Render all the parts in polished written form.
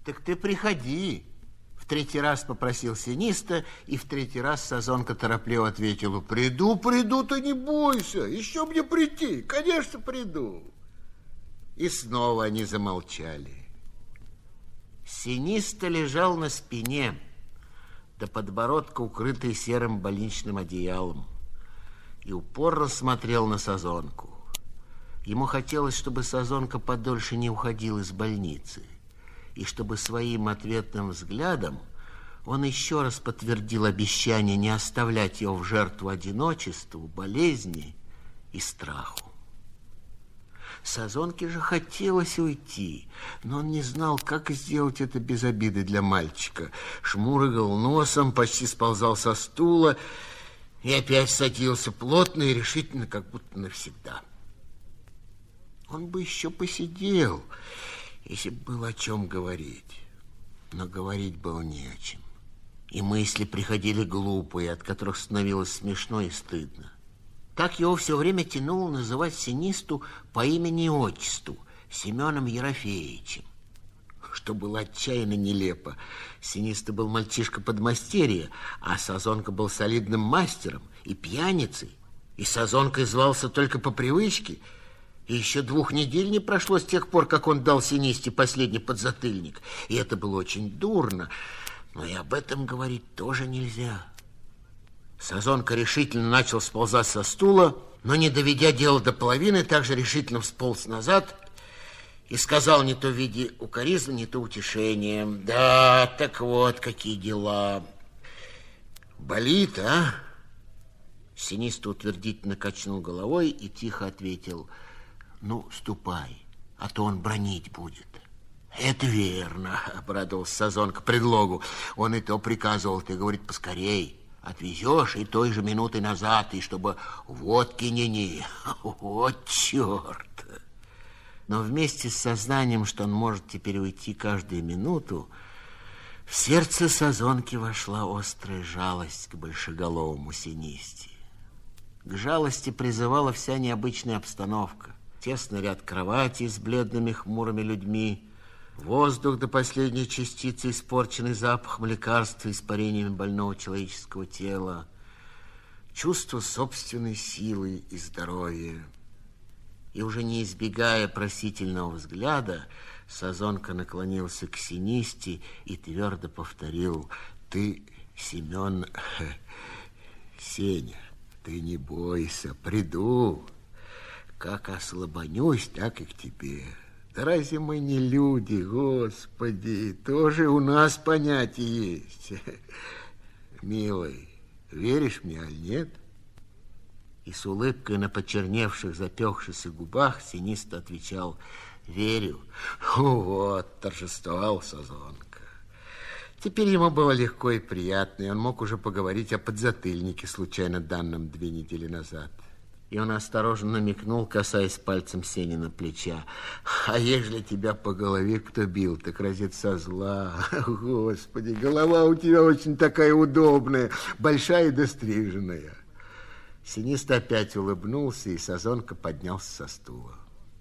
Так ты приходи. В третий раз попросил Синиста, и в третий раз Сазонка торопливо ответила: приду, ты не бойся, еще мне прийти, конечно, приду. И снова они замолчали. Синиста лежал на спине, до подбородка укрытый серым больничным одеялом, и упорно смотрел на Сазонку. Ему хотелось, чтобы Сазонка подольше не уходил из больницы, и чтобы своим ответным взглядом он еще раз подтвердил обещание не оставлять его в жертву одиночеству, болезни и страху. Сазонке же хотелось уйти, но он не знал, как сделать это без обиды для мальчика. Шмурыгал носом, почти сползал со стула и опять садился плотно и решительно, как будто навсегда. Он бы еще посидел, если бы было о чем говорить, но говорить было не о чем. И мысли приходили глупые, от которых становилось смешно и стыдно. Так его все время тянуло называть Синисту по имени и отчеству Семеном Ерофеевичем, что было отчаянно нелепо. Синиста был мальчишка подмастерья, а Сазонка был солидным мастером и пьяницей, и Сазонкой звался только по привычке. И еще 2 недель не прошло с тех пор, как он дал Синисте последний подзатыльник. И это было очень дурно, но и об этом говорить тоже нельзя. Сазонка решительно начал сползать со стула, но, не доведя дело до половины, также решительно всполз назад и сказал не то в виде укоризны, не то утешения: да, так вот, какие дела. Болит, а? Синиста утвердительно качнул головой и тихо ответил: ну, ступай, а то он бранить будет. Это верно, обрадовался Сазонка предлогу. Он и то приказывал, ты, говорит, поскорей отвезешь и той же минуты назад, и чтобы водки не. Вот черт. Но вместе с сознанием, что он может теперь уйти каждую минуту, в сердце Сазонки вошла острая жалость к большеголовому Синисте. К жалости призывала вся необычная обстановка. Тесный ряд кроватей с бледными хмурыми людьми, воздух до последней частицы, испорченный запахом лекарства и испарениями больного человеческого тела, чувство собственной силы и здоровья. И уже не избегая просительного взгляда, Сазонка наклонился к Синисте и твердо повторил: ты, Семен, Сеня, ты не бойся, приду. Как ослабонюсь, так и к тебе. Да разве мы не люди, Господи? Тоже у нас понятие есть. Милый, веришь мне, аль нет? И с улыбкой на почерневших, запекшихся губах Синиста отвечал: верю. Вот, торжествовал Сазонка. Теперь ему было легко и приятно, и он мог уже поговорить о подзатыльнике, случайно данном 2 недели назад. И он осторожно намекнул, касаясь пальцем Сенина плеча: а ежели тебя по голове кто бил, так разит со зла. Господи, голова у тебя очень такая удобная, большая и достриженная. Синиста опять улыбнулся, и Сазонка поднялся со стула.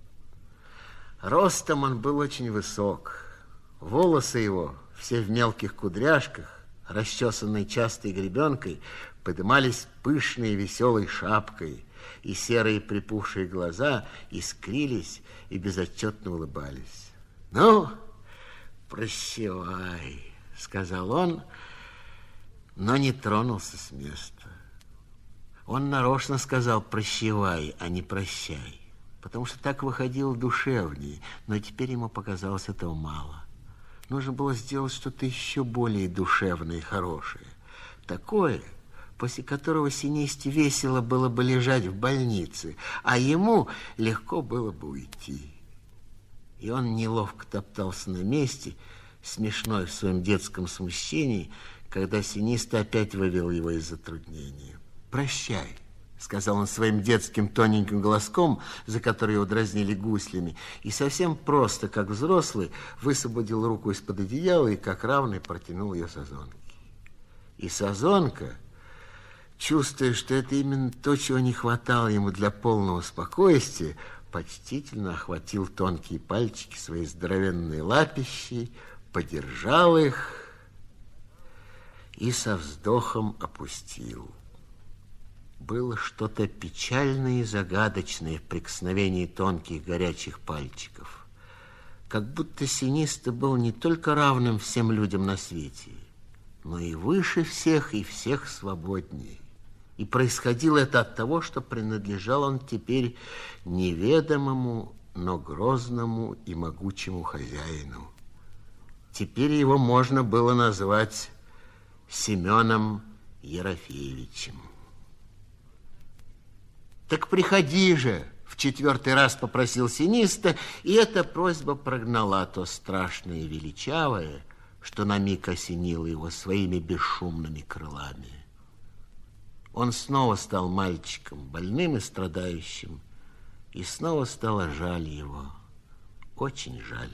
Ростом он был очень высок. Волосы его, все в мелких кудряшках, расчесанные частой гребенкой, подымались пышной веселой шапкой, и серые припухшие глаза искрились и безотчетно улыбались. Ну, прощавай, сказал он, но не тронулся с места. Он нарочно сказал прощавай, а не прощай, потому что так выходило душевнее, но теперь ему показалось этого мало. Нужно было сделать что-то еще более душевное и хорошее, такое, после которого Синисте весело было бы лежать в больнице, а ему легко было бы уйти. И он неловко топтался на месте, смешной в своем детском смущении, когда Синиста опять вывел его из затруднения. «Прощай», — сказал он своим детским тоненьким голоском, за который его дразнили гуслями, и совсем просто, как взрослый, высвободил руку из-под одеяла и, как равный, протянул ее Сазонке. И Сазонка, чувствуя, что это именно то, чего не хватало ему для полного спокойствия, почтительно охватил тонкие пальчики своей здоровенной лапищей, подержал их и со вздохом опустил. Было что-то печальное и загадочное в прикосновении тонких горячих пальчиков. Как будто Синиста был не только равным всем людям на свете, но и выше всех, и всех свободнее. И происходило это от того, что принадлежал он теперь неведомому, но грозному и могучему хозяину. Теперь его можно было назвать Семеном Ерофеевичем. «Так приходи же!» — в 4-й раз попросил Синиста, и эта просьба прогнала то страшное и величавое, что на миг осенило его своими бесшумными крылами. Он снова стал мальчиком, больным и страдающим, и снова стало жаль его, очень жаль.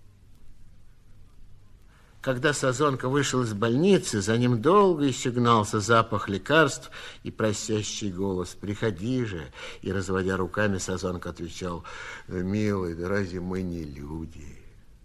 Когда Сазонка вышел из больницы, за ним долго еще гнался запах лекарств и просящий голос: «Приходи же!» И, разводя руками, Сазонка отвечал: «Милый, да разве мы не люди?»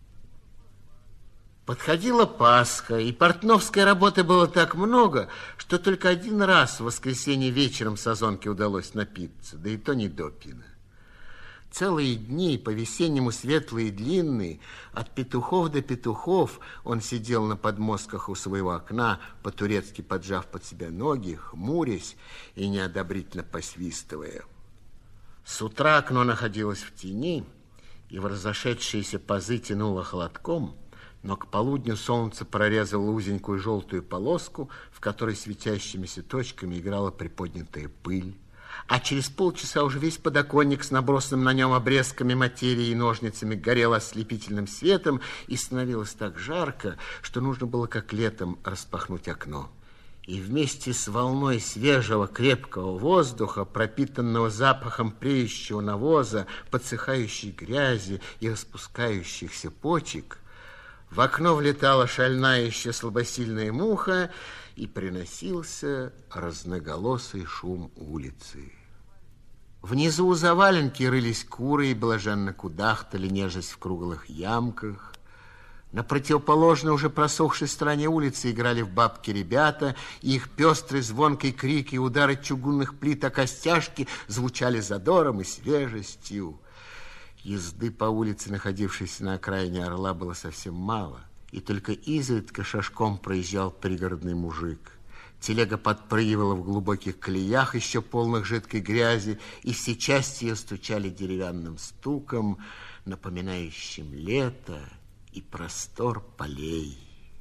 Подходила Пасха, и портновской работы было так много, что только один раз в воскресенье вечером Сазонке удалось напиться, да и то не допьяно. Целые дни, по-весеннему светлые и длинные, от петухов до петухов он сидел на подмостках у своего окна, по-турецки поджав под себя ноги, хмурясь и неодобрительно посвистывая. С утра окно находилось в тени, и в разошедшиеся пазы тянуло холодком, но к полудню солнце прорезало узенькую желтую полоску, в которой светящимися точками играла приподнятая пыль. А через полчаса уже весь подоконник с набросанным на нем обрезками материи и ножницами горел ослепительным светом, и становилось так жарко, что нужно было, как летом, распахнуть окно. И вместе с волной свежего крепкого воздуха, пропитанного запахом преющего навоза, подсыхающей грязи и распускающихся почек, в окно влетала шальная еще слабосильная муха, и приносился разноголосый шум улицы. Внизу у заваленки рылись куры и блаженно кудахтали, нежесть в круглых ямках. На противоположной, уже просохшей стороне улицы играли в бабки ребята, и их пестрый звонкий крик и удары чугунных плит о костяшки звучали задором и свежестью. Езды по улице, находившейся на окраине Орла, было совсем мало, и только изредка шашком проезжал пригородный мужик. Телега подпрыгивала в глубоких колеях, еще полных жидкой грязи, и все части ее стучали деревянным стуком, напоминающим лето и простор полей.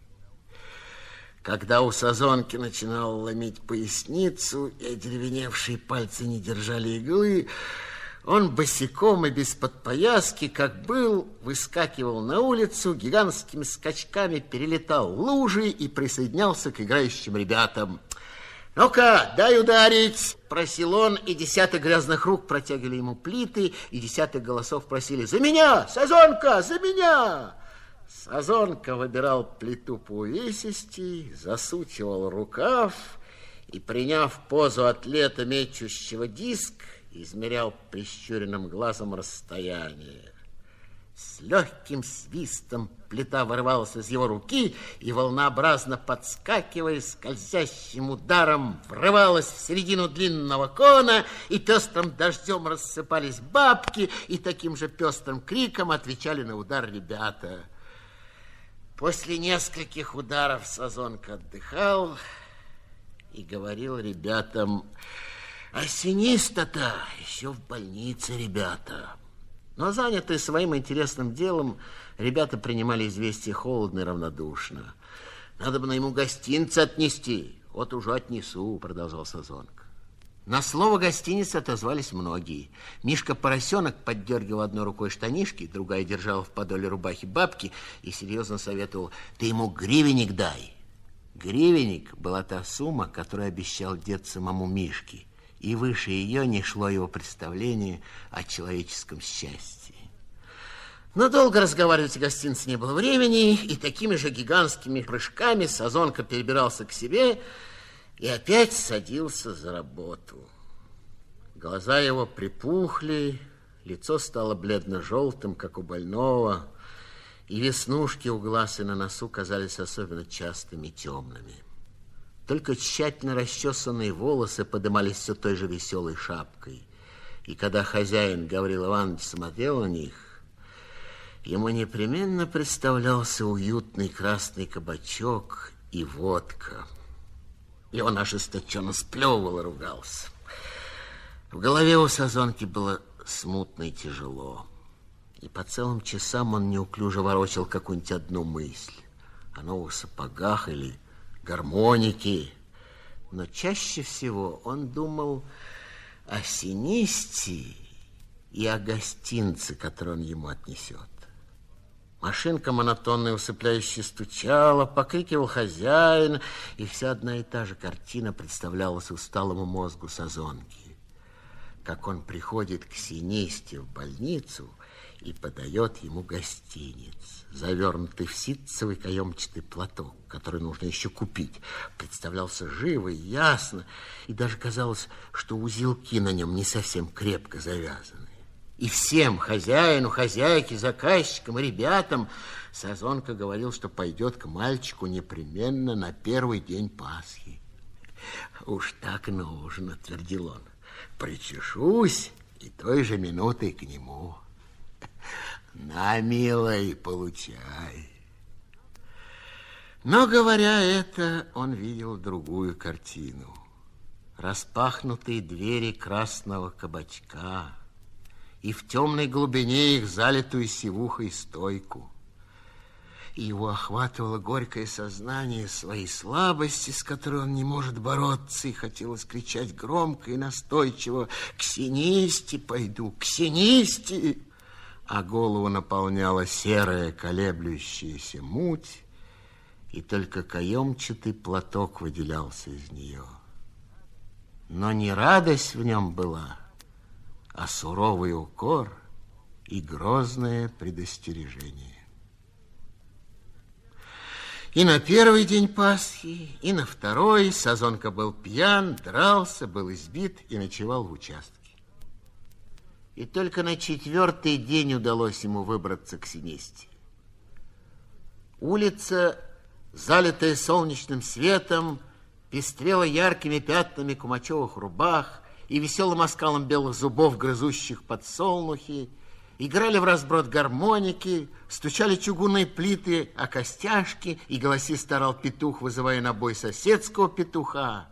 Когда у Сазонки начинало ломить поясницу, и одеревеневшие пальцы не держали иглы, он босиком и без подпояски, как был, выскакивал на улицу, гигантскими скачками перелетал лужи и присоединялся к играющим ребятам. «Ну-ка, дай ударить!» – просил он, и десяток грязных рук протягивали ему плиты, и десяток голосов просили: «За меня! Сазонка, за меня!» Сазонка выбирал плиту по увесистей, засучивал рукав и, приняв позу атлета, мечущего диск, измерял прищуренным глазом расстояние. С легким свистом плита вырывалась из его руки и, волнообразно подскакивая, скользящим ударом врывалась в середину длинного кона, и пестрым дождем рассыпались бабки, и таким же пестрым криком отвечали на удар ребята. После нескольких ударов Сазонка отдыхал и говорил ребятам: «А Синиста-то еще в больнице, ребята». Но, занятые своим интересным делом, ребята принимали известие холодно и равнодушно. «Надо бы ему гостинцы отнести». «Вот уже отнесу», продолжал Сазонка. На слово «гостиница» отозвались многие. Мишка Поросенок поддергивал одной рукой штанишки, другая держала в подоле рубахи бабки и серьезно советовал: «Ты ему гривенник дай». Гривенник была та сумма, которую обещал дед самому Мишке, и выше ее не шло его представление о человеческом счастье. Но долго разговаривать о гостинице не было времени, и такими же гигантскими прыжками Сазонка перебирался к себе и опять садился за работу. Глаза его припухли, лицо стало бледно-желтым, как у больного, и веснушки у глаз и на носу казались особенно частыми и темными. Только тщательно расчесанные волосы подымались все той же веселой шапкой. И когда хозяин Гаврил Иванович смотрел на них, ему непременно представлялся уютный красный кабачок и водка. И он ожесточенно сплевывал и ругался. В голове у Сазонки было смутно и тяжело. И по целым часам он неуклюже ворочал какую-нибудь одну мысль о новых сапогах или гармонике. Но чаще всего он думал о Синисте и о гостинце, который он ему отнесет. Машинка монотонно и усыпляюще стучала, покрикивал хозяин, и вся одна и та же картина представлялась усталому мозгу Сазонки. Как он приходит к Синисте в больницу и подает ему гостинец, завернутый в ситцевый каемчатый платок, который нужно еще купить. Представлялся живо и ясно, и даже казалось, что узелки на нем не совсем крепко завязаны. И всем, хозяину, хозяйке, заказчикам и ребятам, Сазонка говорил, что пойдет к мальчику непременно на первый день Пасхи. «Уж так нужно», — твердил он. «Причешусь и той же минутой к нему. На, милый, получай». Но, говоря это, он видел другую картину. Распахнутые двери красного кабачка, и в темной глубине их залитую сивухой стойку. И его охватывало горькое сознание своей слабости, с которой он не может бороться, и хотелось кричать громко и настойчиво: «К Синисте пойду, к Синисте!» А голову наполняла серая колеблющаяся муть, и только каемчатый платок выделялся из нее. Но не радость в нем была, а суровый укор и грозное предостережение. И на первый день Пасхи, и на второй Сазонка был пьян, дрался, был избит и ночевал в участке. И только на четвертый день удалось ему выбраться к Синисте. Улица, залитая солнечным светом, пестрела яркими пятнами кумачевых рубах и веселым оскалом белых зубов, грызущих подсолнухи. Играли в разброд гармоники, стучали чугунные плиты о костяшки, и голосисто орал петух, вызывая на бой соседского петуха.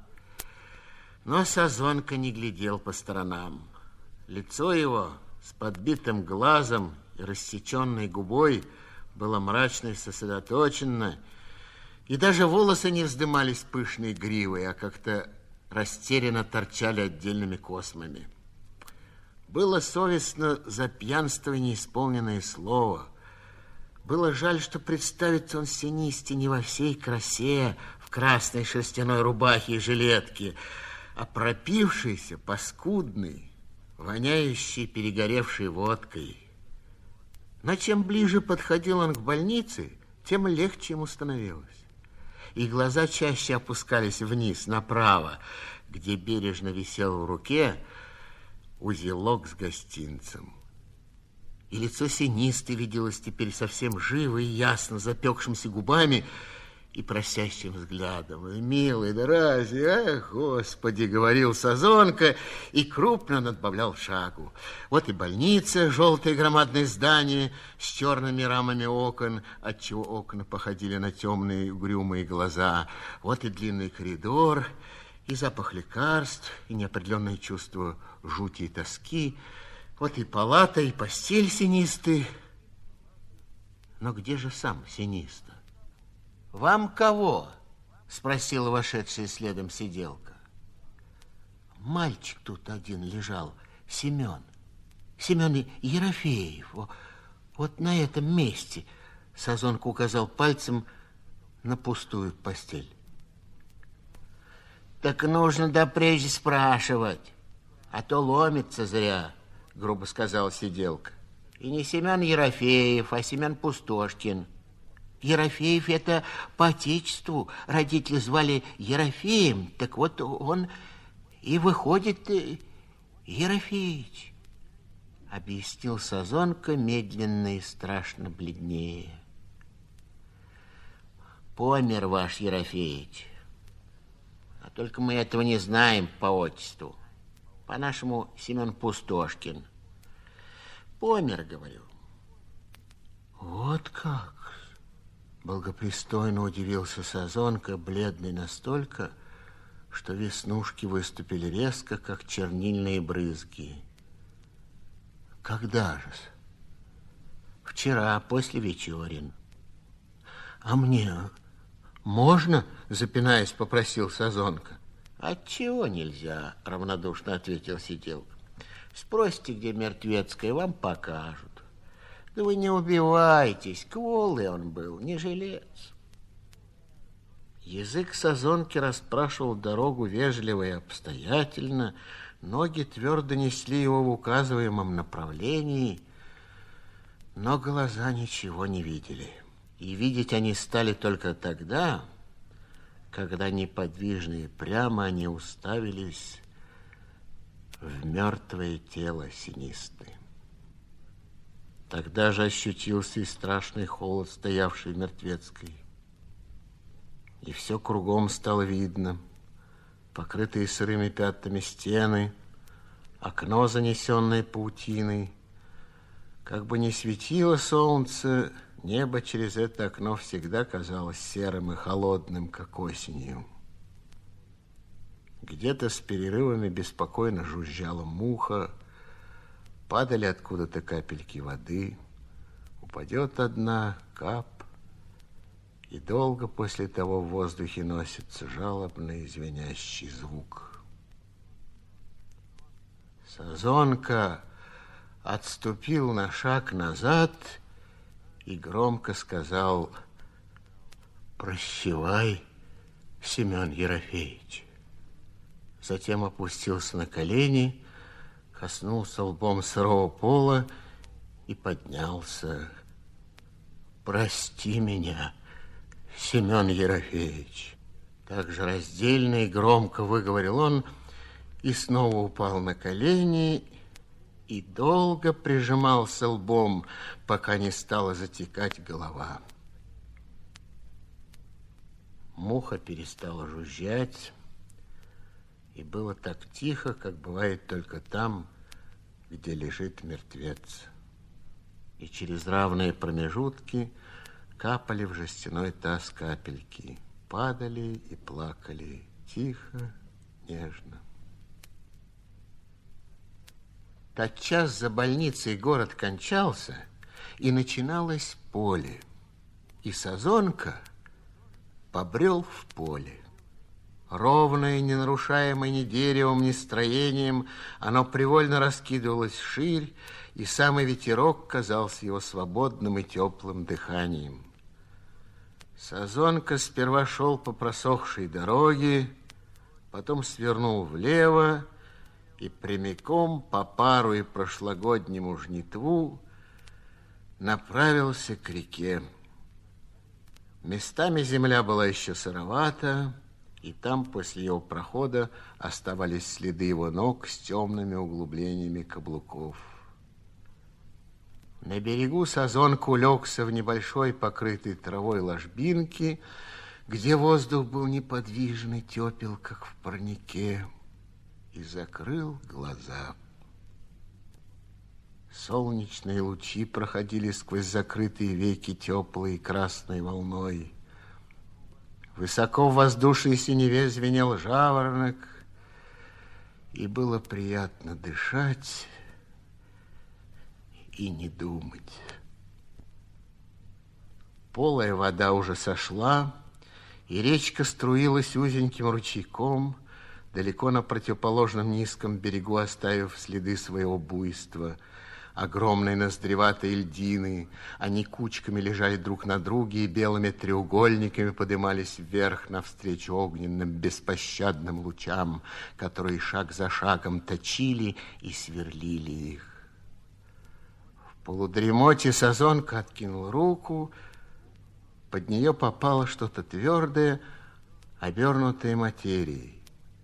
Но Сазонка не глядел по сторонам. Лицо его с подбитым глазом и рассеченной губой было мрачно и сосредоточено, и даже волосы не вздымались пышной гривой, а как-то растерянно торчали отдельными космами. Было совестно за пьянство и неисполненное слово. Было жаль, что представится он Синисте не во всей красе, в красной шерстяной рубахе и жилетке, а пропившийся, паскудный, воняющий перегоревшей водкой. Но чем ближе подходил он к больнице, тем легче ему становилось. И глаза чаще опускались вниз, направо, где бережно висел в руке узелок с гостинцем. И лицо Синисты виделось теперь совсем живо и ясно, запекшимся губами и просящим взглядом. «Милый, да разве, ах, Господи!» — говорил Сазонка и крупно надбавлял шагу. Вот и больница, желтое громадное здание с черными рамами окон, отчего окна походили на темные угрюмые глаза. Вот и длинный коридор, и запах лекарств, и неопределенное чувство жути и тоски. Вот и палата, и постель Синисты. Но где же сам Синиста? «Вам кого?» — спросила вошедшая следом сиделка. «Мальчик тут один лежал, Семен. Семен Ерофеев. Вот на этом месте», — Сазонка указал пальцем на пустую постель. «Так нужно допрежде спрашивать, а то ломится зря», — грубо сказала сиделка. «И не Семен Ерофеев, а Семен Пустошкин. Ерофеев — это по отечеству. Родители звали Ерофеем, так вот он и выходит Ерофеич», — объяснил Сазонка медленно и страшно бледнее. Помер ваш Ерофеич. А только мы этого не знаем по отчеству. По-нашему, Семен Пустошкин. Помер, говорю. Вот как? Благопристойно удивился Сазонка, бледный настолько, что веснушки выступили резко, как чернильные брызги. Когда же? Вчера, после вечерин. А мне можно, запинаясь, попросил Сазонка. Отчего нельзя, равнодушно ответил сиделка. Спросите, где мертвецкая, вам покажут. Да вы не убивайтесь, кволый он был, не жилец. Язык Сазонки расспрашивал дорогу вежливо и обстоятельно, ноги твердо несли его в указываемом направлении, но глаза ничего не видели. И видеть они стали только тогда, когда неподвижные прямо они уставились в мертвое тело Синисты. Тогда же ощутился и страшный холод, стоявший в мертвецкой. И все кругом стало видно. Покрытые сырыми пятнами стены, окно, занесенное паутиной. Как бы ни светило солнце, небо через это окно всегда казалось серым и холодным, как осенью. Где-то с перерывами беспокойно жужжала муха, падали откуда-то капельки воды, упадет одна, кап, и долго после того в воздухе носится жалобный звенящий звук. Сазонка отступил на шаг назад и громко сказал: «Прощавай, Семен Ерофеич». Затем опустился на колени, коснулся лбом сырого пола и поднялся. «Прости меня, Семен Ерофеич». Так же раздельно и громко выговорил он и снова упал на колени и долго прижимался лбом, пока не стала затекать голова. Муха перестала жужжать, и было так тихо, как бывает только там, где лежит мертвец. И через равные промежутки капали в жестяной таз капельки, падали и плакали тихо, нежно. Тотчас за больницей город кончался, и начиналось поле. И Сазонка побрел в поле. Ровное, не нарушаемое ни деревом, ни строением, оно привольно раскидывалось вширь, и самый ветерок казался его свободным и теплым дыханием. Сазонка сперва шел по просохшей дороге, потом свернул влево и прямиком по пару и прошлогоднему жнитву направился к реке. Местами земля была еще сыровата, и там после его прохода оставались следы его ног с темными углублениями каблуков. На берегу Сазонка улегся в небольшой покрытой травой ложбинке, где воздух был неподвижный, тепел, как в парнике, и закрыл глаза. Солнечные лучи проходили сквозь закрытые веки теплой красной волной. Высоко в воздушной синеве звенел жаворонок, и было приятно дышать и не думать. Полая вода уже сошла, и речка струилась узеньким ручейком, далеко на противоположном низком берегу оставив следы своего буйства. Огромные ноздреватые льдины, они кучками лежали друг на друге и белыми треугольниками поднимались вверх навстречу огненным беспощадным лучам, которые шаг за шагом точили и сверлили их. В полудремоте Сазонка откинул руку, под нее попало что-то твердое, обернутое материей.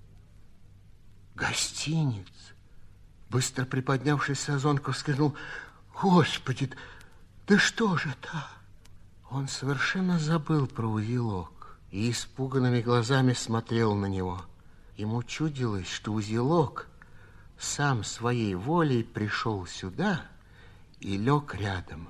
Гостиниц! Быстро приподнявшись, Сазонка вскрикнул: «Господи, да что же это?» Он совершенно забыл про узелок. и испуганными глазами смотрел на него. Ему чудилось, что узелок сам своей волей пришел сюда и лег рядом.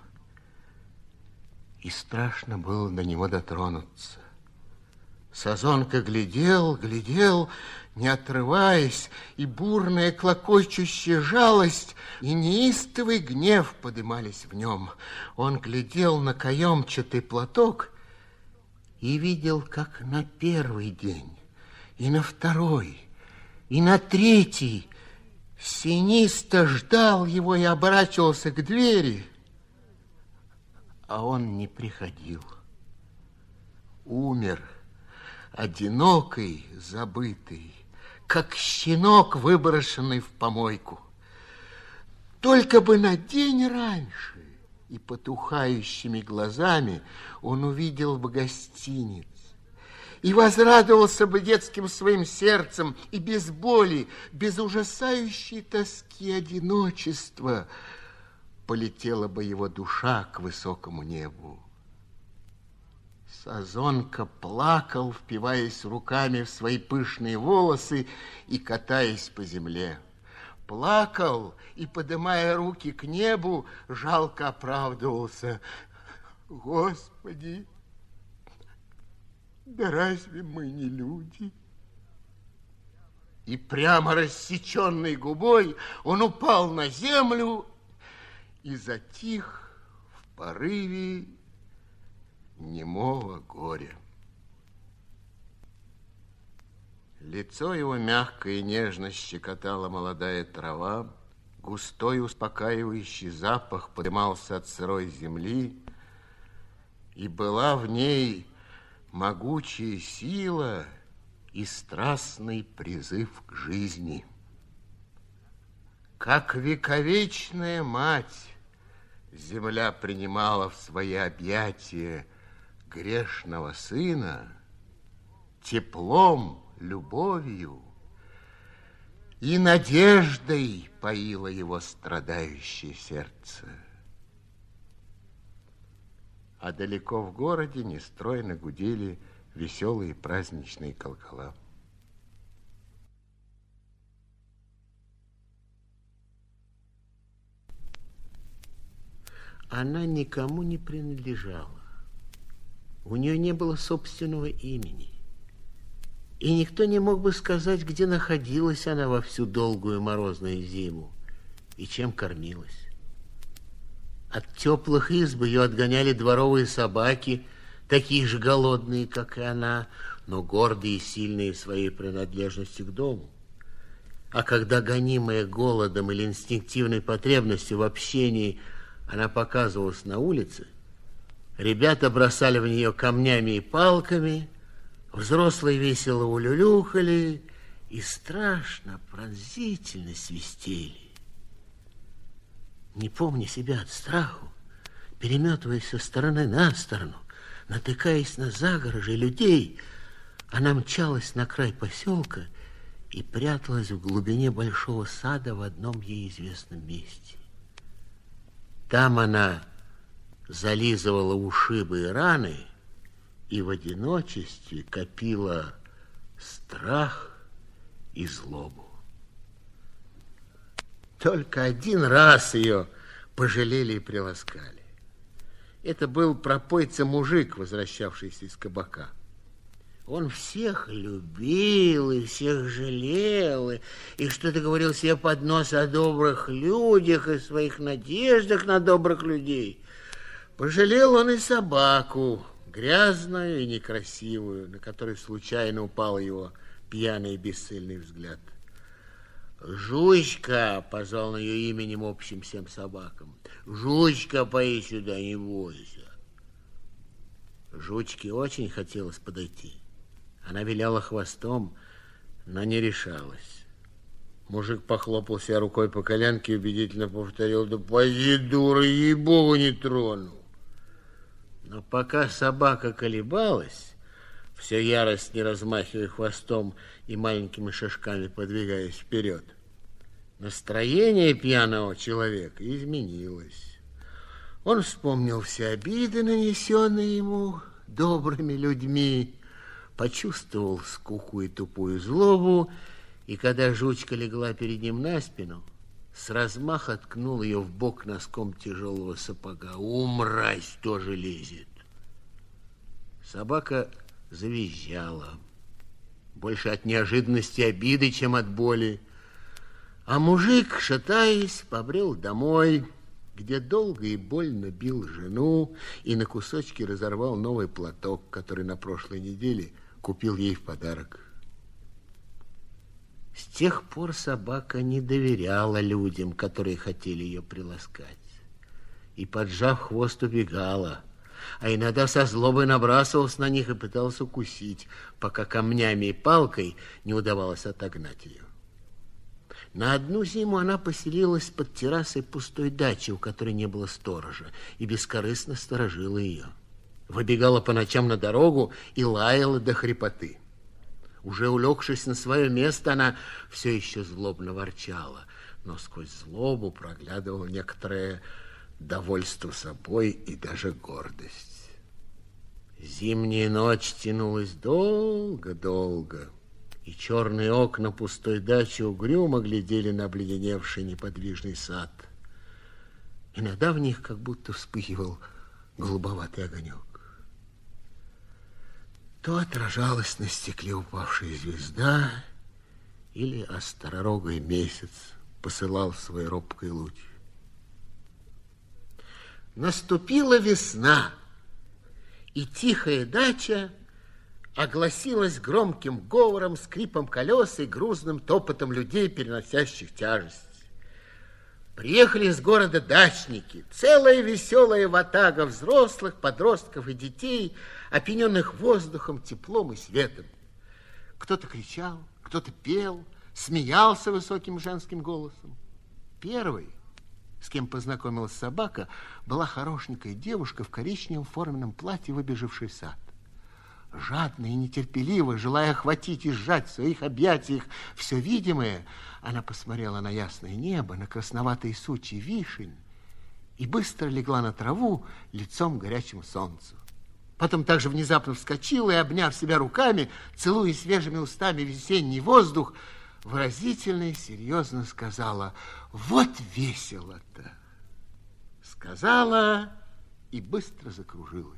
И страшно было до него дотронуться. Сазонка глядел, не отрываясь, и бурная клокочущая жалость и неистовый гнев подымались в нем. Он глядел на каемчатый платок и видел, как на первый день, и на второй, и на третий Синисто ждал его и оборачивался к двери, а он не приходил. Умер, одинокий, забытый, как щенок, выброшенный в помойку. Только бы на день раньше, и потухающими глазами он увидел бы гостиниц, и возрадовался бы детским своим сердцем, и без боли, без ужасающей тоски одиночества полетела бы его душа к высокому небу. Сазонка плакал, впиваясь руками в свои пышные волосы и катаясь по земле. Плакал и, подымая руки к небу, жалко оправдывался. Господи, да разве мы не люди? И прямо рассеченной губой он упал на землю и затих в порыве немого горя. Лицо его мягко и нежно щекотала молодая трава, густой успокаивающий запах поднимался от сырой земли, и была в ней могучая сила и страстный призыв к жизни. Как вековечная мать, земля принимала в свои объятия грешного сына теплом, любовью и надеждой поило его страдающее сердце. А далеко в городе нестройно гудели веселые праздничные колокола. Она никому не принадлежала. У нее не было собственного имени. И никто не мог бы сказать, где находилась она во всю долгую морозную зиму и чем кормилась. От теплых изб ее отгоняли дворовые собаки, такие же голодные, как и она, но гордые и сильные своей принадлежностью к дому. А когда, гонимая голодом или инстинктивной потребностью в общении, она показывалась на улице, ребята бросали в нее камнями и палками, взрослые весело улюлюхали и страшно, пронзительно свистели. Не помня себя от страху, переметываясь со стороны на сторону, натыкаясь на загорожи людей, она мчалась на край поселка и пряталась в глубине большого сада в одном ей известном месте. Там она зализывала ушибы и раны и в одиночестве копила страх и злобу. Только один раз ее пожалели и приласкали. Это был пропойца-мужик, возвращавшийся из кабака. Он всех любил и всех жалел, и что-то говорил себе под нос о добрых людях и своих надеждах на добрых людей. Пожалел он и собаку, грязную и некрасивую, на которой случайно упал его пьяный и бесцельный взгляд. «Жучка!» — позвал на ее именем общим всем собакам. «Жучка, пои сюда, не бойся!» Жучке очень хотелось подойти. Она виляла хвостом, но не решалась. Мужик похлопал себя рукой по коленке и убедительно повторил: «Да поди, дура, ей-богу, не трону!» Но пока собака колебалась, все яростнее размахивая хвостом и маленькими шажками подвигаясь вперед, настроение пьяного человека изменилось. Он вспомнил все обиды, нанесенные ему добрыми людьми. почувствовал скуку и тупую злобу, и когда жучка легла перед ним на спину, с размаха ткнул ее в бок носком тяжелого сапога. Мразь тоже лезет. Собака завизжала. Больше от неожиданности обиды, чем от боли. А мужик, шатаясь, побрел домой, где долго и больно бил жену и на кусочки разорвал новый платок, который на прошлой неделе купил ей в подарок. С тех пор собака не доверяла людям, которые хотели ее приласкать, и, поджав хвост, убегала, а иногда со злобой набрасывался на них и пытался укусить, пока камнями и палкой не удавалось отогнать ее. На одну зиму она поселилась под террасой пустой дачи, у которой не было сторожа, и бескорыстно сторожила ее. Выбегала по ночам на дорогу и лаяла до хрипоты. Уже улегшись на свое место, она все еще злобно ворчала, но сквозь злобу проглядывало некоторое довольство собой и даже гордость. Зимняя ночь тянулась долго-долго, и черные окна пустой дачи угрюмо глядели на обледеневший неподвижный сад. Иногда в них как будто вспыхивал голубоватый огонек. То отражалась на стекле упавшая звезда, или остророгой месяц посылал свой робкий луч. Наступила весна, и тихая дача огласилась громким говором, скрипом колес и грузным топотом людей, переносящих тяжесть. Приехали из города дачники, целая веселая ватага взрослых, подростков и детей, опьяненных воздухом, теплом и светом. Кто-то кричал, кто-то пел, смеялся высоким женским голосом. Первой, с кем познакомилась собака, была хорошенькая девушка в коричневом форменном платье, выбежавшей в сад. Жадно и нетерпеливо, желая охватить и сжать в своих объятиях все видимое, она посмотрела на ясное небо, на красноватые сучья вишень и быстро легла на траву лицом к горячему солнцу. Потом также внезапно вскочила и, обняв себя руками, целуя свежими устами весенний воздух, выразительно и серьезно сказала: «Вот весело-то!» Сказала и быстро закружилась.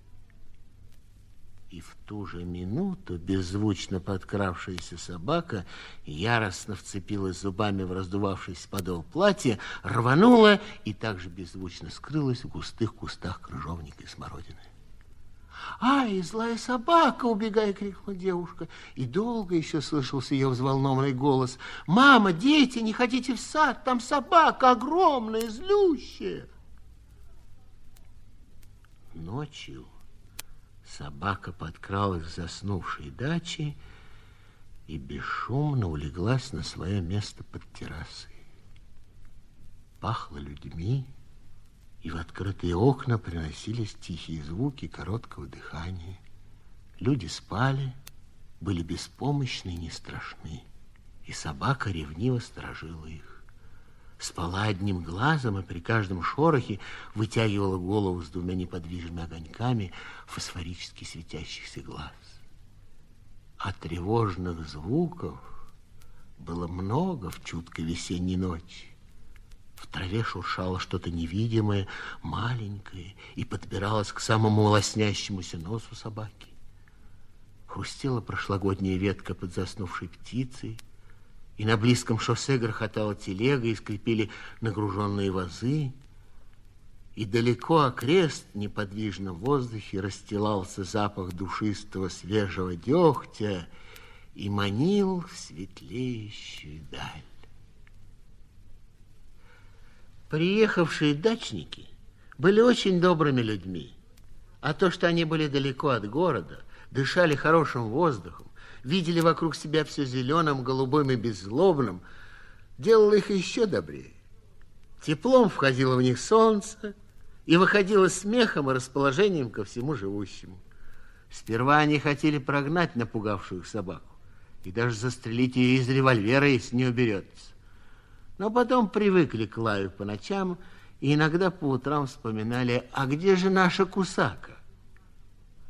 И в ту же минуту беззвучно подкравшаяся собака яростно вцепилась зубами в раздувавшийся подол платья, рванула и также беззвучно скрылась в густых кустах крыжовника и смородины. «Ай, злая собака!» — убегая, крикнула девушка. И долго еще слышался ее взволнованный голос: «Мама, дети, не ходите в сад, там собака огромная, злющая!» Ночью собака подкралась к заснувшей даче и бесшумно улеглась на свое место под террасой. Пахло людьми, и в открытые окна приносились тихие звуки короткого дыхания. Люди спали, были беспомощны и не страшны, и собака ревниво сторожила их. Спала одним глазом и при каждом шорохе вытягивала голову с двумя неподвижными огоньками фосфорически светящихся глаз. А тревожных звуков было много в чуткой весенней ночи. В траве шуршало что-то невидимое, маленькое, и подбиралось к самому лоснящемуся носу собаки. Хрустела прошлогодняя ветка под заснувшей птицей, и на близком шоссе грохотала телега, и скрипели нагруженные вазы, и далеко окрест в неподвижном воздухе расстилался запах душистого свежего дегтя и манил в светлеющую даль. Приехавшие дачники были очень добрыми людьми, а то, что они были далеко от города, дышали хорошим воздухом, видели вокруг себя все зеленым, голубым и беззлобным, делало их еще добрее. Теплом входило в них солнце и выходило смехом и расположением ко всему живущему. Сперва они хотели прогнать напугавшую их собаку и даже застрелить ее из револьвера, если не уберется. Но потом привыкли к лаю по ночам и иногда по утрам вспоминали: а где же наша кусака?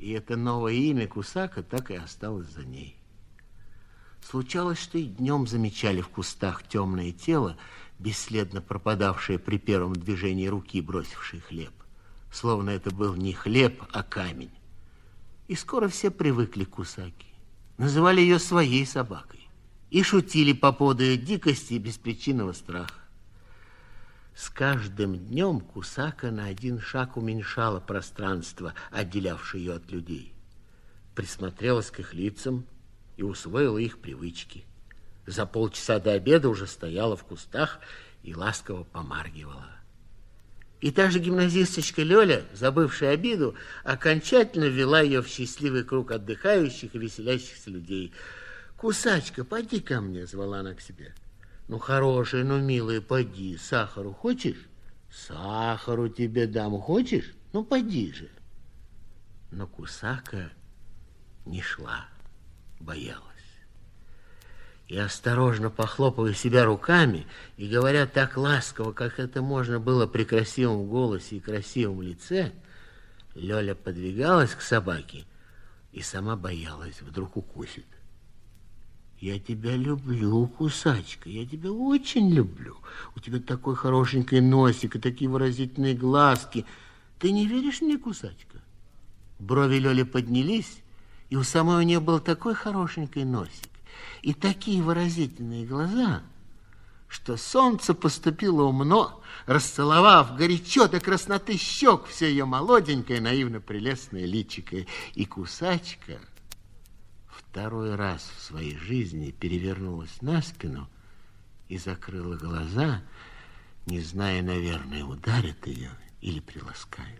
И это новое имя Кусака так и осталось за ней. Случалось, что и днем замечали в кустах темное тело, бесследно пропадавшее при первом движении руки, бросившей хлеб. Словно это был не хлеб, а камень. И скоро все привыкли к Кусаке. Называли ее своей собакой. И шутили по поводу ее дикости и беспричинного страха. С каждым днем Кусака на один шаг уменьшала пространство, отделявшее ее от людей. Присмотрелась к их лицам и усвоила их привычки. За полчаса до обеда уже стояла в кустах и ласково помаргивала. И та же гимназисточка Лёля, забывшая обиду, окончательно ввела ее в счастливый круг отдыхающих и веселящихся людей. «Кусачка, поди ко мне», — звала она к себе. «Ну, хорошая, ну, милая, поди. Сахару хочешь? Сахару тебе дам. Хочешь? Ну, поди же». Но Кусака не шла, боялась. И, осторожно похлопывая себя руками и говоря так ласково, как это можно было при красивом голосе и красивом лице, Лёля подвигалась к собаке и сама боялась, вдруг укусит. «Я тебя люблю, Кусачка, я тебя очень люблю. У тебя такой хорошенький носик и такие выразительные глазки. Ты не веришь мне, Кусачка?» Брови Лёли поднялись, и у самой у нее был такой хорошенький носик и такие выразительные глаза, что солнце поступило умно, расцеловав горячо до красноты щек все ее молоденькое, наивно прелестное личико. И Кусачка второй раз в своей жизни перевернулась на спину и закрыла глаза, не зная, наверное, ударят ее или приласкают.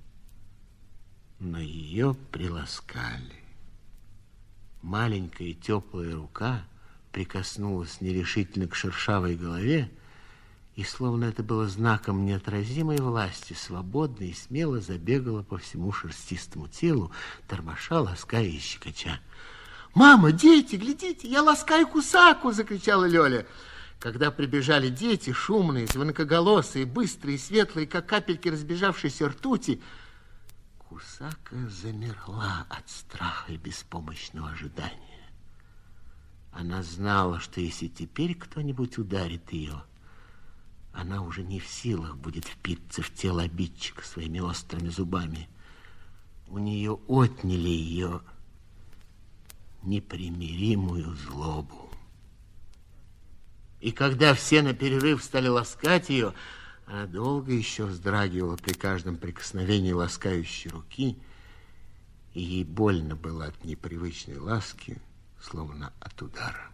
Но ее приласкали. Маленькая теплая рука прикоснулась нерешительно к шершавой голове, и, словно это было знаком неотразимой власти, свободно и смело забегала по всему шерстистому телу, тормоша, лаская и щекоча. «Мама, дети, глядите, я ласкаю Кусаку!» — закричала Лёля. Когда прибежали дети, шумные, звонкоголосые, быстрые, светлые, как капельки разбежавшейся ртути, Кусака замерла от страха и беспомощного ожидания. Она знала, что если теперь кто-нибудь ударит ее, она уже не в силах будет впиться в тело обидчика своими острыми зубами. У нее отняли ее непримиримую злобу. И когда все на перерыв стали ласкать ее, она долго еще вздрагивала при каждом прикосновении ласкающей руки, и ей больно было от непривычной ласки, словно от удара.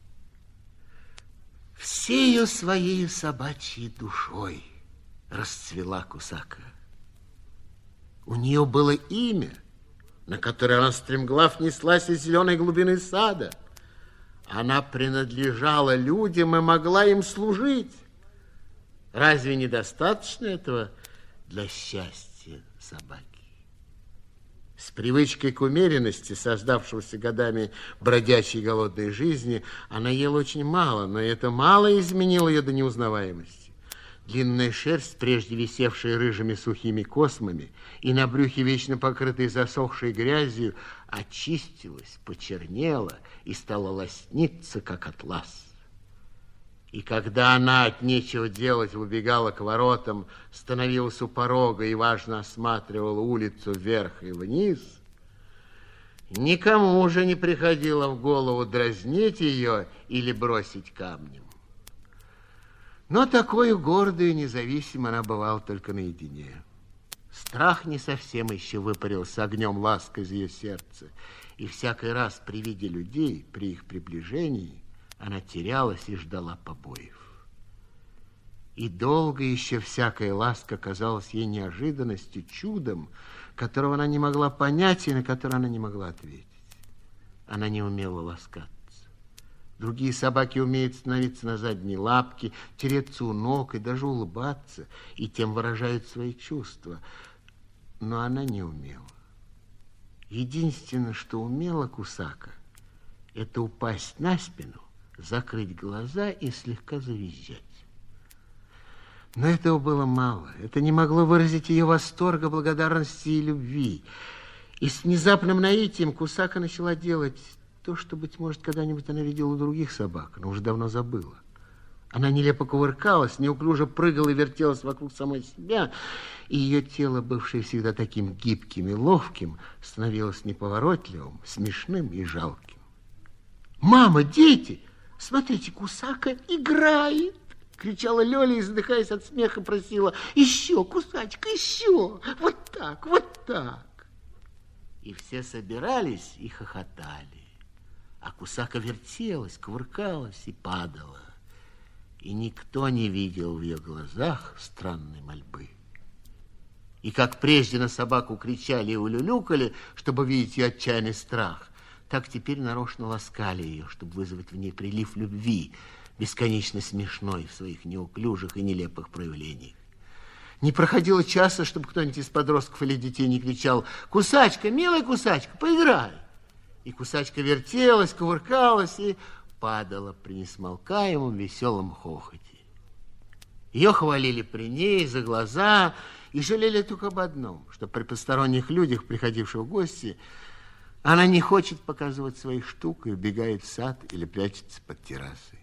Всею своей собачьей душой расцвела Кусака. У нее было имя, на которое она стремглав неслась из зеленой глубины сада. Она принадлежала людям и могла им служить. Разве недостаточно этого для счастья собаки? С привычкой к умеренности, создавшегося годами бродячей голодной жизни, она ела очень мало, но это мало изменило ее до неузнаваемости. Длинная шерсть, прежде висевшая рыжими сухими космами, и на брюхе вечно покрытой засохшей грязью, очистилась, почернела и стала лосниться, как атлас. И когда она от нечего делать выбегала к воротам, становилась у порога и важно осматривала улицу вверх и вниз, никому уже не приходило в голову дразнить ее или бросить камнем. Но такой гордой и независимой она бывала только наедине. Страх не совсем еще выпарился огнем лаской из ее сердца, и всякий раз при виде людей, при их приближении, она терялась и ждала побоев. И долго еще всякая ласка казалась ей неожиданностью, чудом, которого она не могла понять и на которое она не могла ответить. Она не умела ласкаться. Другие собаки умеют становиться на задние лапки, тереться у ног и даже улыбаться, и тем выражают свои чувства. Но она не умела. Единственное, что умела Кусака, это упасть на спину, закрыть глаза и слегка завизжать. Но этого было мало. Это не могло выразить ее восторга, благодарности и любви. И с внезапным наитием Кусака начала делать то, что, быть может, когда-нибудь она видела у других собак, но уже давно забыла. Она нелепо кувыркалась, неуклюже прыгала и вертелась вокруг самой себя, и ее тело, бывшее всегда таким гибким и ловким, становилось неповоротливым, смешным и жалким. «Мама, дети, смотрите, Кусака играет!» — кричала Лёля и, задыхаясь от смеха, просила: «Еще, Кусачка, еще! Вот так, вот так!» И все собирались и хохотали, а Кусака вертелась, кувыркалась и падала. И никто не видел в ее глазах странной мольбы. И как прежде на собаку кричали и улюлюкали, чтобы видеть ее отчаянный страх, так теперь нарочно ласкали ее, чтобы вызвать в ней прилив любви, бесконечно смешной в своих неуклюжих и нелепых проявлениях. Не проходило часа, чтобы кто-нибудь из подростков или детей не кричал: «Кусачка, милая Кусачка, поиграй!» И Кусачка вертелась, кувыркалась и падала при несмолкаемом веселом хохоте. Ее хвалили при ней за глаза и жалели только об одном, что при посторонних людях, приходивших в гости, она не хочет показывать своих штук и убегает в сад или прячется под террасой.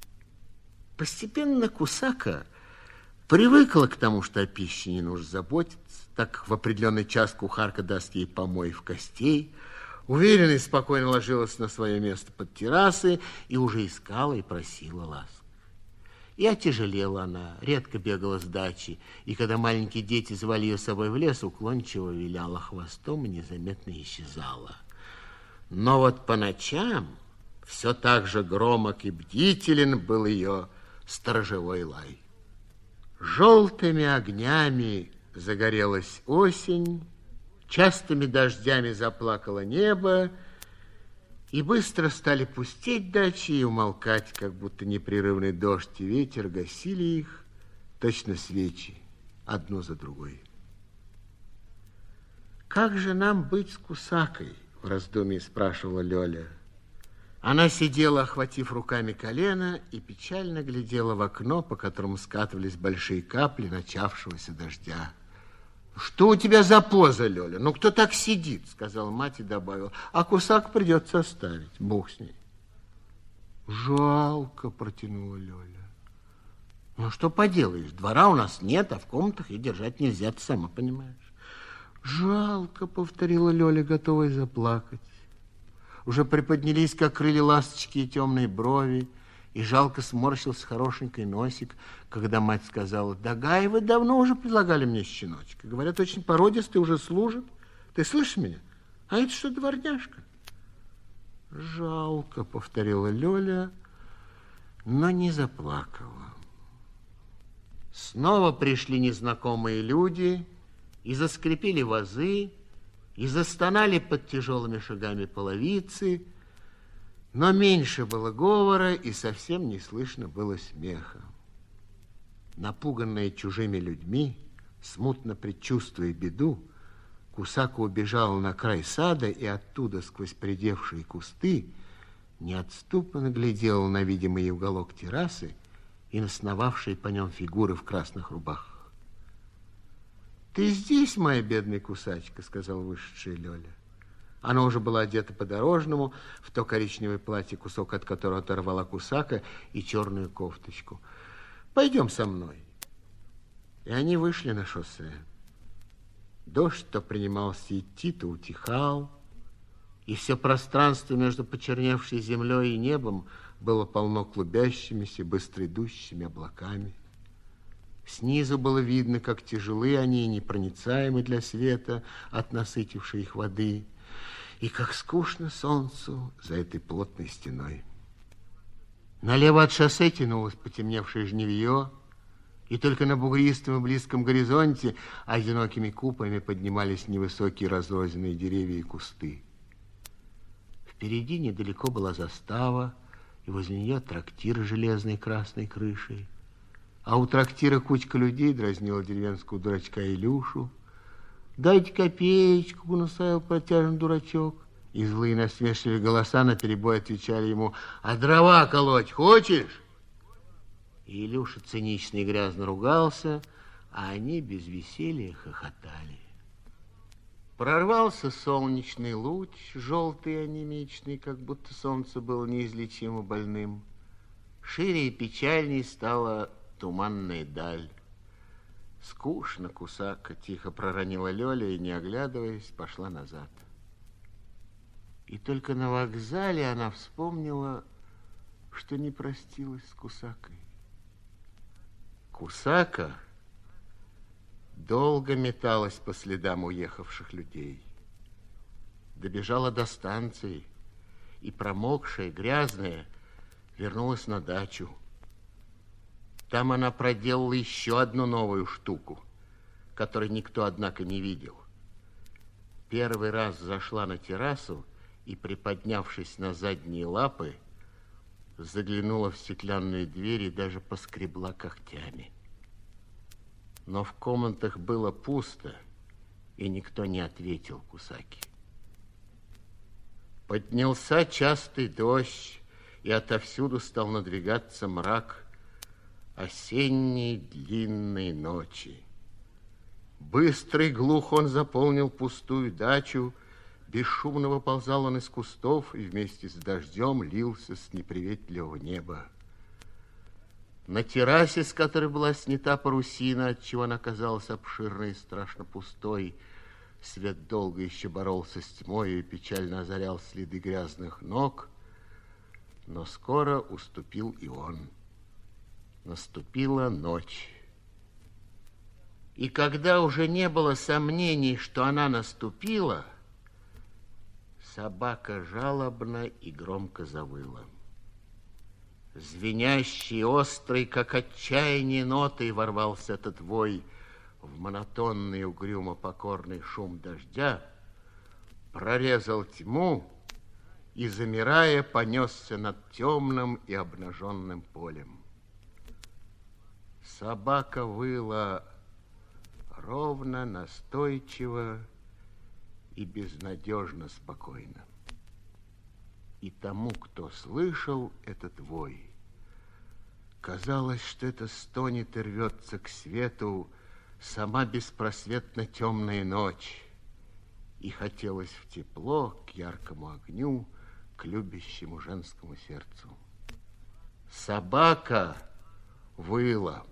Постепенно Кусака привыкла к тому, что о пище не нужно заботиться, так как в определенный час кухарка даст ей помоев костей, уверенно и спокойно ложилась на свое место под террасой и уже искала и просила ласк. И отяжелела она, редко бегала с дачи, и когда маленькие дети звали ее с собой в лес, уклончиво виляла хвостом и незаметно исчезала. Но вот по ночам все так же громок и бдителен был ее сторожевой лай. Желтыми огнями загорелась осень, частыми дождями заплакало небо, и быстро стали пустеть дачи и умолкать, как будто непрерывный дождь и ветер гасили их, точно свечи, одну за другой. «Как же нам быть с Кусакой?» — в раздумье спрашивала Лёля. Она сидела, охватив руками колено, и печально глядела в окно, по которому скатывались большие капли начавшегося дождя. «Что у тебя за поза, Лёля? Ну, кто так сидит?» — сказала мать и добавила. «А Кусак придется оставить. Бог с ней». «Жалко», — протянула Лёля. «Ну, что поделаешь, двора у нас нет, а в комнатах и держать нельзя, ты сама понимаешь». «Жалко», — повторила Лёля, готовая заплакать. Уже приподнялись, как крылья ласточки, и темные брови, и жалко сморщился хорошенький носик, когда мать сказала: «Да, Гаевы давно уже предлагали мне щеночка. Говорят, очень породистый, уже служит. Ты слышишь меня? А это что, дворняжка?» «Жалко», — повторила Лёля, но не заплакала. Снова пришли незнакомые люди, и заскрипели вазы, и застонали под тяжелыми шагами половицы, но меньше было говора, и совсем не слышно было смеха. Напуганная чужими людьми, смутно предчувствуя беду, Кусака убежала на край сада и оттуда, сквозь придевшие кусты, неотступно глядела на видимый уголок террасы и на сновавшие по нем фигуры в красных рубахах. «Ты здесь, моя бедная Кусачка», — сказала вышедшая Лёля. Она уже была одета по-дорожному, в то коричневое платье, кусок от которого оторвала Кусака, и черную кофточку. «Пойдем со мной». И они вышли на шоссе. Дождь то принимался идти, то утихал, и все пространство между почерневшей землей и небом было полно клубящимися, быстро идущими облаками. Снизу было видно, как тяжелы они и непроницаемы для света от насытившей их воды, и как скучно солнцу за этой плотной стеной. Налево от шоссе тянулось потемневшее жневье, и только на бугристом и близком горизонте одинокими купами поднимались невысокие разрозненные деревья и кусты. Впереди недалеко была застава, и возле нее трактир с железной красной крышей. А у трактира кучка людей дразнила деревенского дурачка Илюшу. «Дайте копеечку», — настаивал протяжный дурачок. И злые насмешливые голоса наперебой отвечали ему: «А дрова колоть хочешь?» И Илюша цинично и грязно ругался, а они без веселья хохотали. Прорвался солнечный луч, желтый и анемичный, как будто солнце было неизлечимо больным. Шире и печальней стала туманная даль. Скучно, Кусака, тихо проронила Лёля и, не оглядываясь, пошла назад. И только на вокзале она вспомнила, что не простилась с Кусакой. Кусака долго металась по следам уехавших людей. Добежала до станции и, промокшая, грязная, вернулась на дачу. Там она проделала еще одну новую штуку, которой никто, однако, не видел. Первый раз зашла на террасу и, приподнявшись на задние лапы, заглянула в стеклянную дверь и даже поскребла когтями. Но в комнатах было пусто, и никто не ответил Кусаке. Поднялся частый дождь, и отовсюду стал надвигаться мрак осенней длинной ночи. Быстро и глухо он заполнил пустую дачу, бесшумно выползал он из кустов и вместе с дождем лился с неприветливого неба. На террасе, с которой была снята парусина, отчего она казалась обширной и страшно пустой, свет долго еще боролся с тьмой и печально озарял следы грязных ног, но скоро уступил и он. Наступила ночь. И когда уже не было сомнений, что она наступила, собака жалобно и громко завыла. Звенящий, острый, как отчаяние нотой, ворвался этот вой в монотонный, угрюмо покорный шум дождя, прорезал тьму и, замирая, понесся над темным и обнаженным полем. Собака выла ровно, настойчиво и безнадежно спокойно. И тому, кто слышал этот вой, казалось, что это стонет и рвется к свету сама беспросветно темная ночь, и хотелось в тепло, к яркому огню, к любящему женскому сердцу. Собака выла.